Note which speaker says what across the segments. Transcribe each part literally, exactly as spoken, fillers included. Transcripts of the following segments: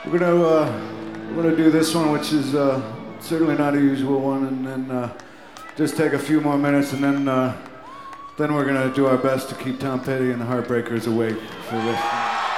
Speaker 1: We're gonna uh, we're gonna do this one, which is uh, certainly not a usual one, and then uh, just take a few more minutes, and then uh, then we're gonna do our best to keep Tom Petty and the Heartbreakers awake for the rest.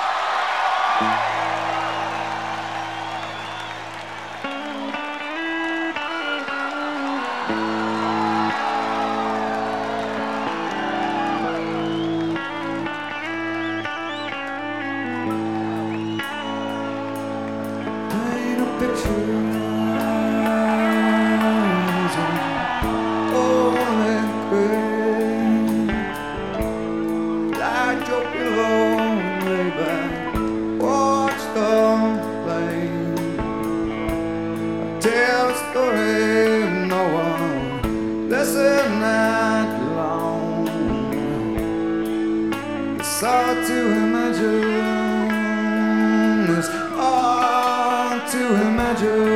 Speaker 2: Tell a story, no one listen that long. It's hard to imagine. It's hard to imagine.